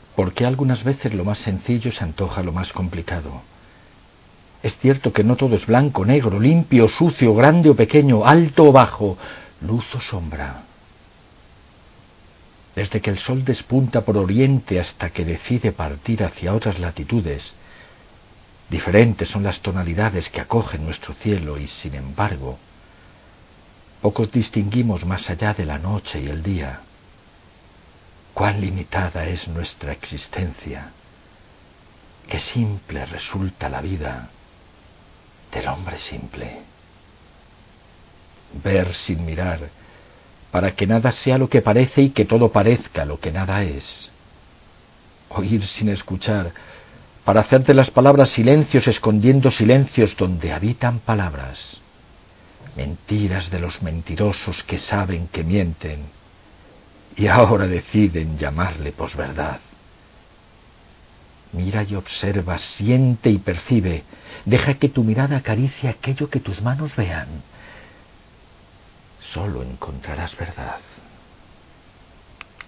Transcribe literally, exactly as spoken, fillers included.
¿Por qué algunas veces lo más sencillo se antoja lo más complicado? Es cierto que no todo es blanco, negro, limpio, sucio, grande o pequeño, alto o bajo, luz o sombra. Desde que el sol despunta por oriente hasta que decide partir hacia otras latitudes, diferentes son las tonalidades que acogen nuestro cielo y, sin embargo, pocos distinguimos más allá de la noche y el día. Cuán limitada es nuestra existencia, qué simple resulta la vida del hombre simple. Ver sin mirar, para que nada sea lo que parece y que todo parezca lo que nada es. Oír sin escuchar, para hacer de las palabras silencios escondiendo silencios donde habitan palabras. Mentiras de los mentirosos que saben que mienten y ahora deciden llamarle posverdad. Mira y observa, siente y percibe. Deja que tu mirada acaricie aquello que tus manos vean. Solo encontrarás verdad.